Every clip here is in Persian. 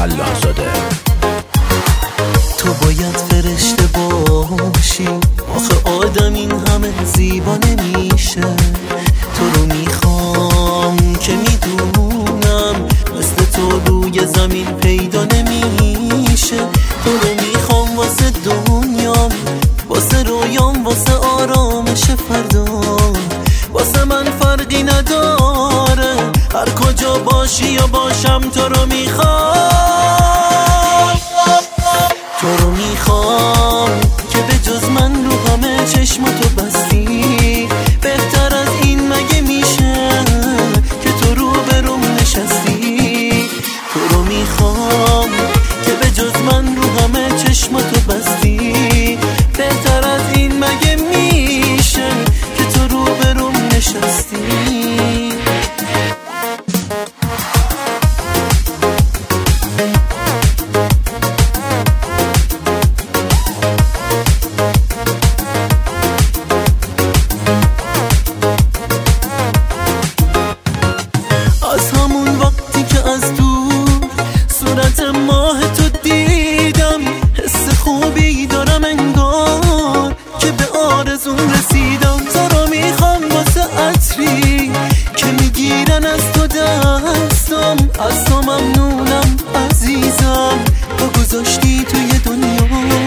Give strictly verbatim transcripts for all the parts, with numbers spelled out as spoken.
فلاح زاده. تو باید فرشته باشی، آخه آدم این همه زیبا نمیشه. تو رو میخوام که میدونم مثل تو روی زمین پیدا نمیشه. تو رو میخوام واسه دنیام، واسه رویام، واسه آرامش فردا. واسه من فرقی نداره هر کجا باشی یا باشم. تو رو میخوام، تو رو میخوام که به جز من رو همه چشماتو بستی. بهتر از این مگه میشه که تو رو بروم نشستی. تو رو میخوام که به جز من رو همه چشماتو بستی. بهتر از این مگه میشه که تو رو بروم نشستی. از همون وقتی که از دور صورت ماه تو دیدم، حس خوبی دارم انگار که به آرزون رسیدم. تو رو میخوام واسه عطری که میگیرن از تو دستم. از تو ممنونم عزیزم، تو گذاشتی توی دنیا.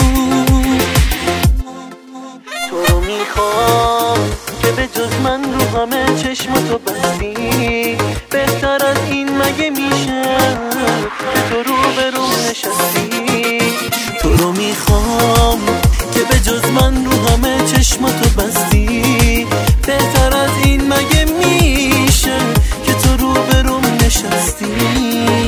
تو رو میخوام که به جز من رو همه چشماتو بستی. بهتر از این مگه میشه که تو رو بروم نشستی. تو رو میخوام که به جز من رو همه چشماتو بستی. بهتر از این مگه میشه که تو رو بروم نشستی.